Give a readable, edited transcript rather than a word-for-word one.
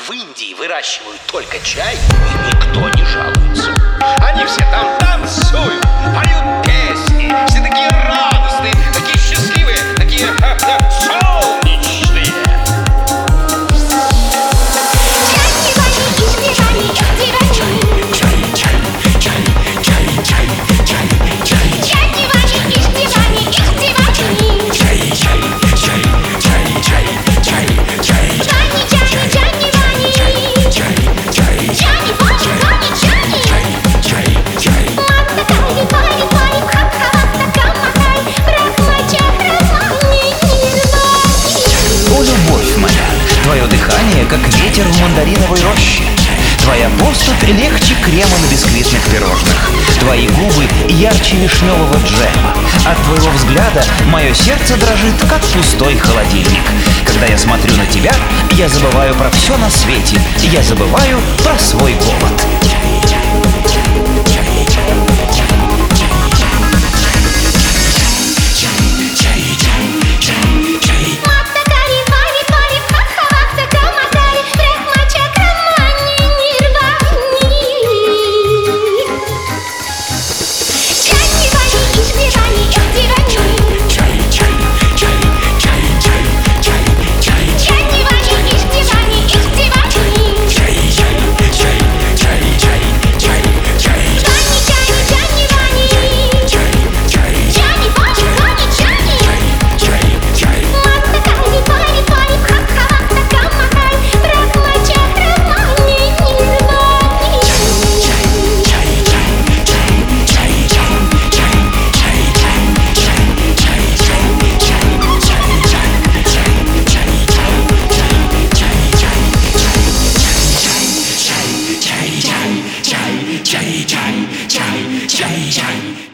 в Индии выращивают только чай, и никто не жалуется. Они все там танцуют, поют песни, все такие радостные, такие счастливые, такие солнечные. Твое дыхание, как ветер в мандариновой роще. Твоя поступь легче крема на бисквитных пирожных. Твои губы ярче вишневого джема. От твоего взгляда мое сердце дрожит, как пустой холодильник. Когда я смотрю на тебя, я забываю про все на свете. Я забываю про свой голод. Chai, chai, chai, chai, chai, chai.